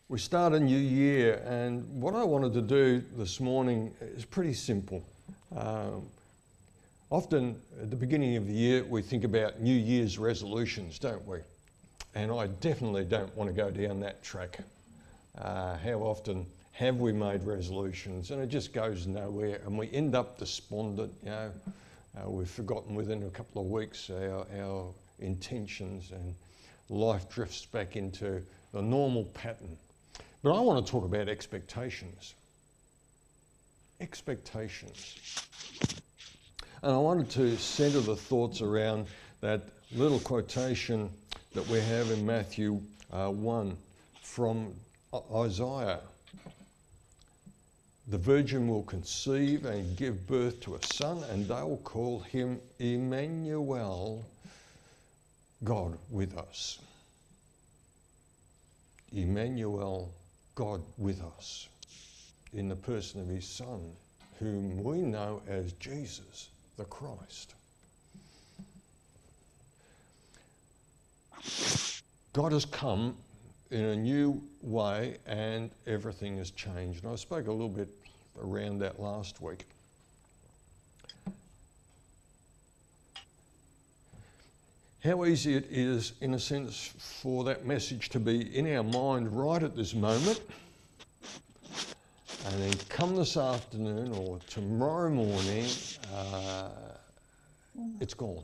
We start a new year, and what I wanted to do this morning is pretty simple. Often at the beginning of the year we think about New Year's resolutions, don't we? And I definitely don't want to go down that track. How often have we made resolutions and it just goes nowhere, and we end up despondent, we've forgotten within a couple of weeks our intentions, and life drifts back into the normal pattern. But I want to talk about expectations. Expectations. And I wanted to centre the thoughts around that little quotation that we have in Matthew 1 from Isaiah. The virgin will conceive and give birth to a son, and they will call him Emmanuel, God with us. Emmanuel, God with us, in the person of his Son, whom we know as Jesus the Christ. God has come in a new way and everything has changed. And I spoke a little bit around that last week. How easy it is, in a sense, for that message to be in our mind right at this moment, and then come this afternoon or tomorrow morning, it's gone.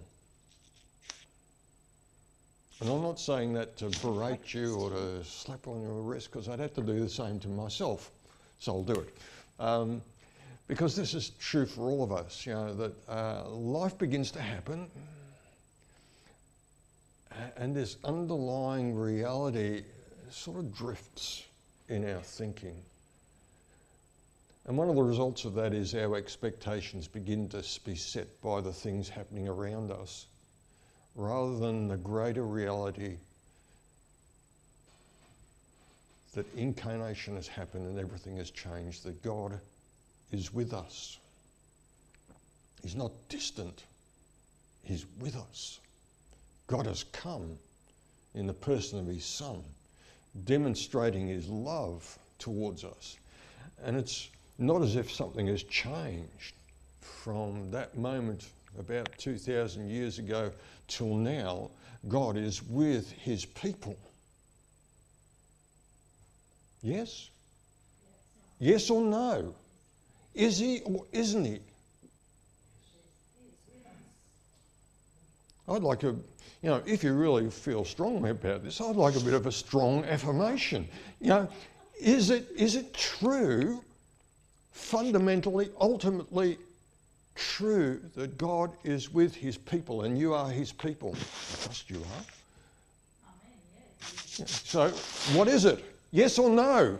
And I'm not saying that to berate you or to slap on your wrist, because I'd have to do the same to myself, so I'll do it. Because this is true for all of us, that life begins to happen, and this underlying reality sort of drifts in our thinking. And one of the results of that is our expectations begin to be set by the things happening around us, rather than the greater reality that incarnation has happened and everything has changed, that God is with us. He's not distant, he's with us. God has come in the person of his Son, demonstrating his love towards us. And it's not as if something has changed from that moment about 2,000 years ago till now. God is with his people. Yes? Yes or no? Is he or isn't he? I'd like to, if you really feel strongly about this, I'd like a bit of a strong affirmation. Is it true, fundamentally, ultimately true, that God is with his people and you are his people? I trust you are. Amen, yes. Yeah. So, what is it? Yes or no?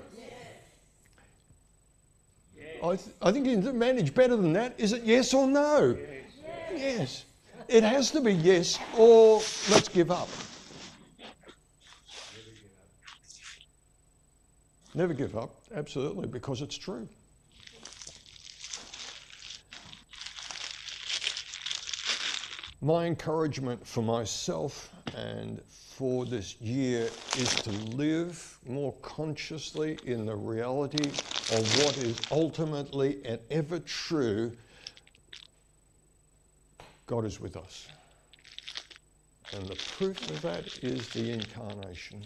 Yes. I think you can manage better than that. Is it yes or no? Yes. Yes. It has to be yes, or let's give up. Never give up, absolutely, because it's true. My encouragement for myself and for this year is to live more consciously in the reality of what is ultimately and ever true. God is with us. And the proof of that is the incarnation.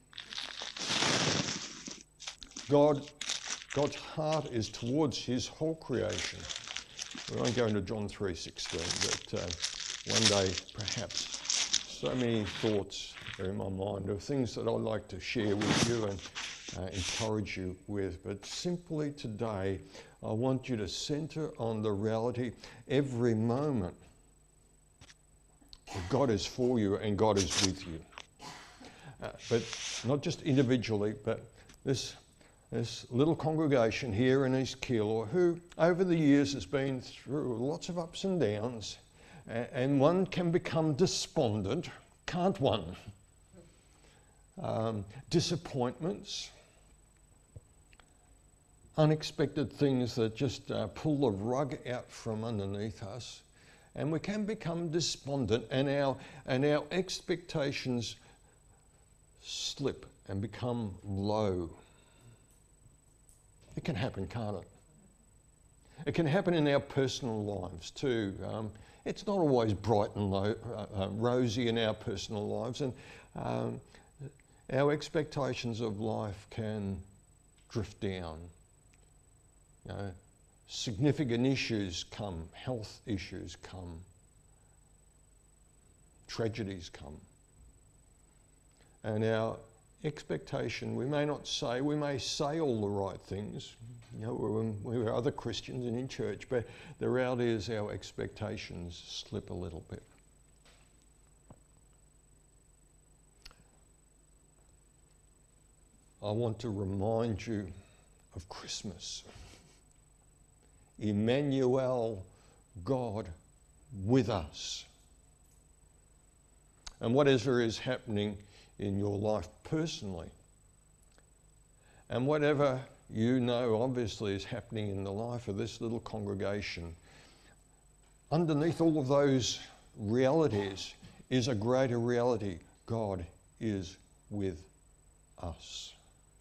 God's heart is towards his whole creation. We won't go into John 3:16, but one day perhaps. So many thoughts are in my mind of things that I'd like to share with you and encourage you with. But simply today, I want you to centre on the reality every moment that God is for you and God is with you. But not just individually, but this little congregation here in East Keilor, who over the years has been through lots of ups and downs, and one can become despondent, can't one? Disappointments, unexpected things that just pull the rug out from underneath us. And we can become despondent, and our expectations slip and become low. It can happen, can't it? It can happen in our personal lives too. It's not always bright and rosy in our personal lives, and our expectations of life can drift down. You know, significant issues come, health issues come, tragedies come. And our expectation, we may say all the right things, you know, when we're other Christians and in church, but the reality is our expectations slip a little bit. I want to remind you of Christmas. Emmanuel, God with us. And whatever is happening in your life personally, and whatever you know obviously is happening in the life of this little congregation, underneath all of those realities is a greater reality. God is with us.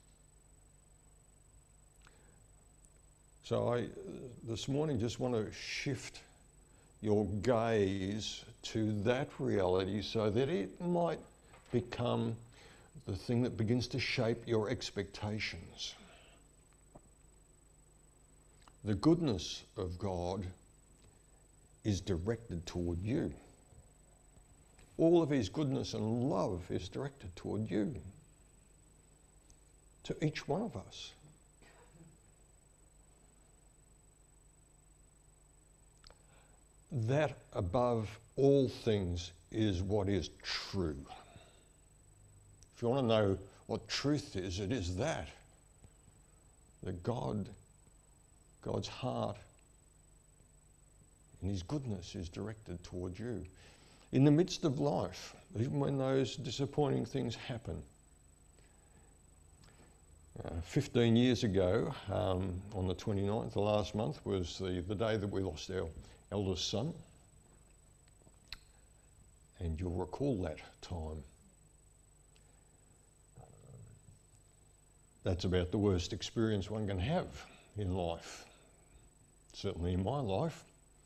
So I, this morning, just want to shift your gaze to that reality so that it might become the thing that begins to shape your expectations. The goodness of God is directed toward you. All of his goodness and love is directed toward you, to each one of us. That above all things is what is true. If you want to know what truth is, it is that God's heart and his goodness is directed toward you. In the midst of life, even when those disappointing things happen. 15 years ago, on the 29th, the last month, was the day that we lost our eldest son. And you'll recall that time. That's about the worst experience one can have in life, certainly in my life.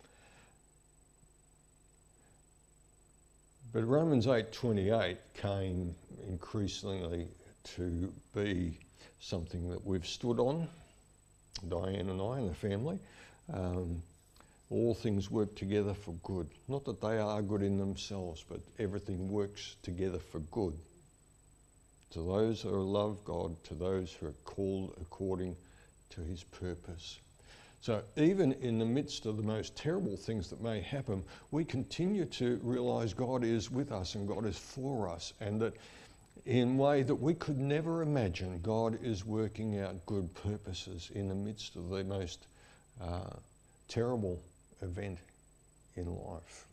But Romans 8:28 came increasingly to be something that we've stood on, Diane and I and the family. All things work together for good. Not that they are good in themselves, but everything works together for good. To those who love God, to those who are called according to his purpose. So even in the midst of the most terrible things that may happen, we continue to realise God is with us and God is for us, and that in a way that we could never imagine, God is working out good purposes in the midst of the most terrible event in life.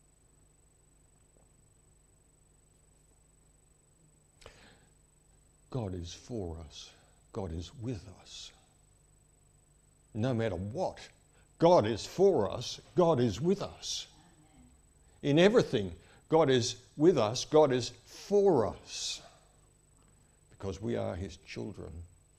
God is for us. God is with us. No matter what, God is for us. God is with us. In everything, God is with us. God is for us. Because we are his children.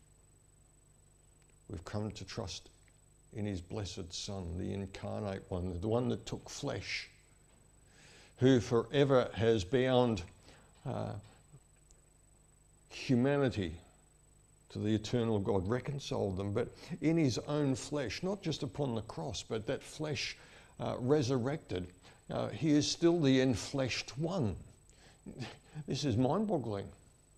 We've come to trust in his blessed Son, the incarnate one, the one that took flesh, who forever has bound humanity to the eternal God, reconciled them, but in his own flesh, not just upon the cross, but that flesh resurrected. He is still the enfleshed one. This is mind-boggling.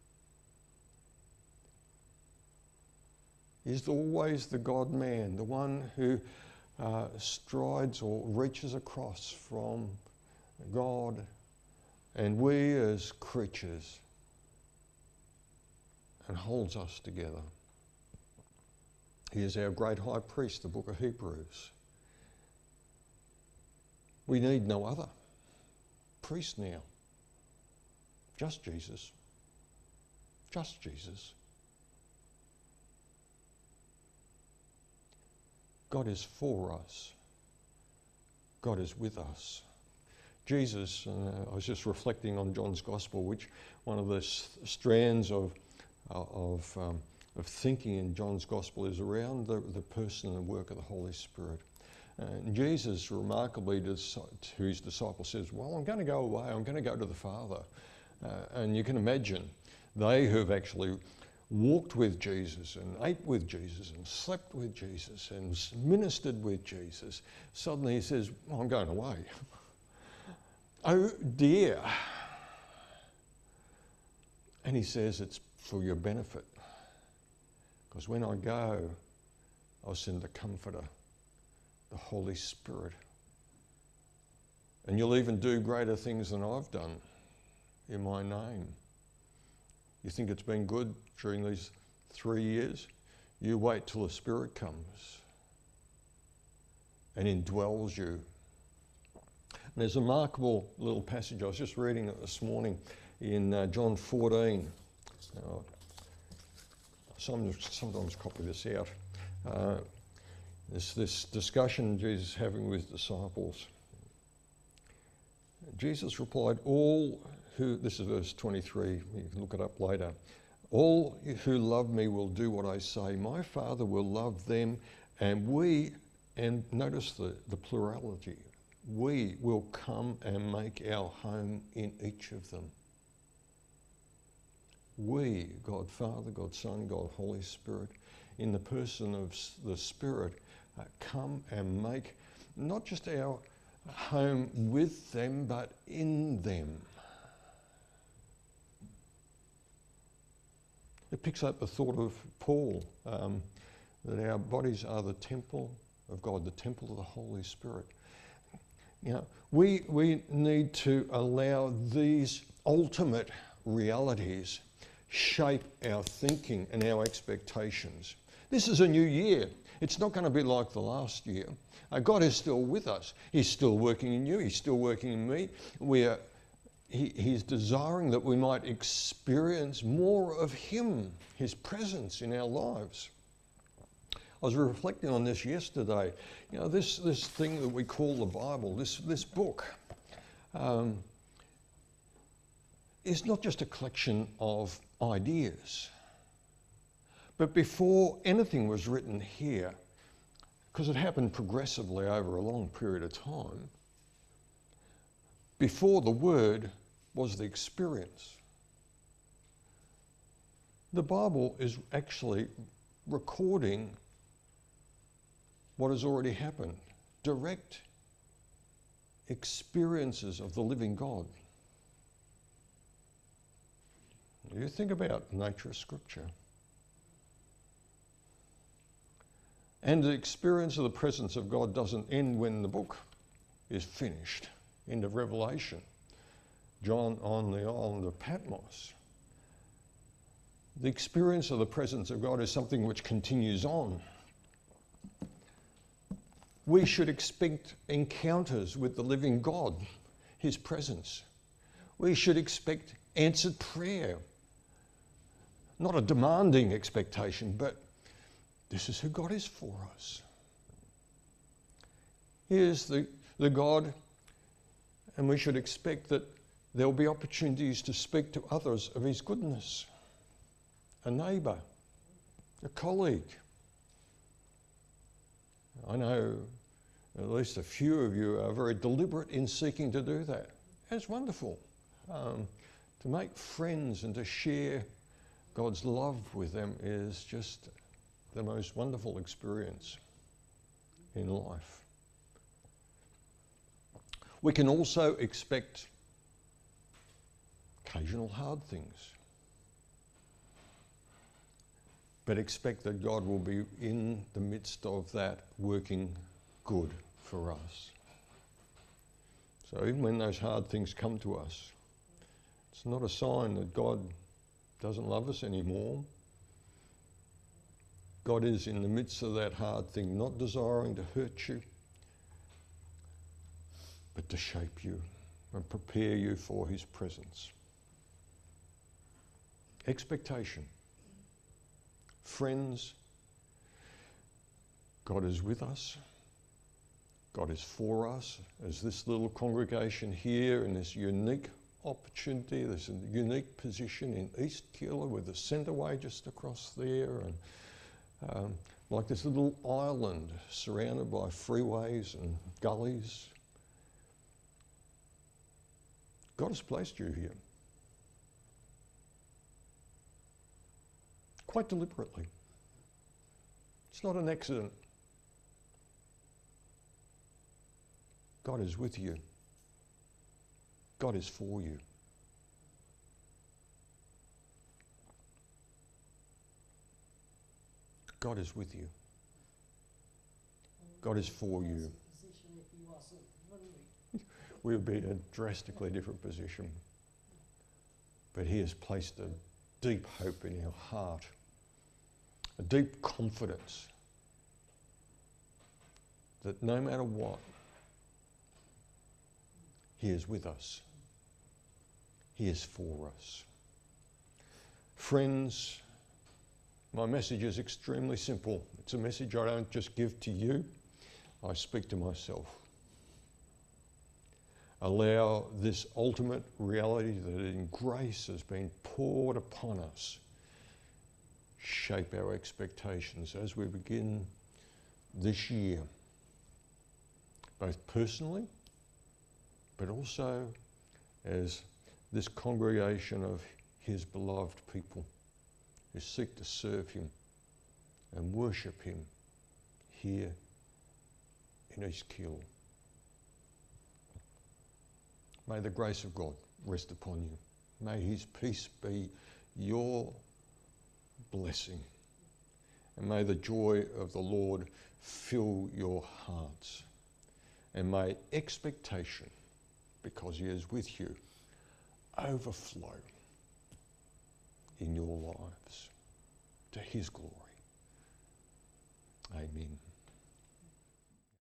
He's always the God-man, the one who strides or reaches across from God, and we as creatures, and holds us together. He is our great high priest, the book of Hebrews. We need no other priest now. Just Jesus. Just Jesus. God is for us. God is with us. Jesus, I was just reflecting on John's Gospel, which one of the strands of of thinking in John's Gospel is around the person and work of the Holy Spirit. And Jesus, remarkably to his disciples, says, well, I'm going to go away, I'm going to go to the Father. And you can imagine, they who've actually walked with Jesus and ate with Jesus and slept with Jesus and ministered with Jesus, suddenly he says, well, I'm going away. Oh dear. And he says it's for your benefit. Because when I go, I'll send the Comforter, the Holy Spirit. And you'll even do greater things than I've done in my name. You think it's been good during these 3 years? You wait till the Spirit comes and indwells you. And there's a remarkable little passage, I was just reading it this morning in John 14. Sometimes copy this out. There's this discussion Jesus is having with disciples. Jesus replied, this is verse 23, you can look it up later. All who love me will do what I say. My Father will love them, and notice the plurality, we will come and make our home in each of them. We, God Father, God Son, God Holy Spirit, in the person of the Spirit, come and make not just our home with them, but in them. It picks up the thought of Paul, that our bodies are the temple of God, the temple of the Holy Spirit. You know, we need to allow these ultimate realities shape our thinking and our expectations. This is a new year. It's not going to be like the last year. God is still with us. He's still working in you. He's still working in me. He's desiring that we might experience more of Him, His presence in our lives. I was reflecting on this yesterday. You know, this thing that we call the Bible, this book, is not just a collection of ideas. But before anything was written here, because it happened progressively over a long period of time, before the Word was the experience. The Bible is actually recording what has already happened, direct experiences of the living God. You think about the nature of Scripture. And the experience of the presence of God doesn't end when the book is finished. End of Revelation. John on the island of Patmos. The experience of the presence of God is something which continues on. We should expect encounters with the living God, His presence. We should expect answered prayer. Not a demanding expectation, but this is who God is for us. He is the God, and we should expect that there will be opportunities to speak to others of His goodness. A neighbour, a colleague. I know at least a few of you are very deliberate in seeking to do that. It's wonderful to make friends and to share God's love with them is just the most wonderful experience in life. We can also expect occasional hard things, but expect that God will be in the midst of that working good for us. So even when those hard things come to us, it's not a sign that God doesn't love us anymore. God is in the midst of that hard thing, not desiring to hurt you, but to shape you and prepare you for His presence. Expectation. Friends, God is with us. God is for us, as this little congregation here in this unique opportunity. There's a unique position in East Keilor with the centreway just across there, and like this little island surrounded by freeways and gullies. God has placed you here. Quite deliberately. It's not an accident. God is with you. God is for you. God is with you. God is for you. We would be in a drastically different position. But He has placed a deep hope in our heart, a deep confidence that no matter what, He is with us. He is for us. Friends, my message is extremely simple. It's a message I don't just give to you, I speak to myself. Allow this ultimate reality that in grace has been poured upon us shape our expectations as we begin this year, both personally, but also as this congregation of His beloved people who seek to serve Him and worship Him here in East Keilor. May the grace of God rest upon you. May His peace be your blessing. And may the joy of the Lord fill your hearts. And may expectation, because He is with you, overflow in your lives to His glory. Amen.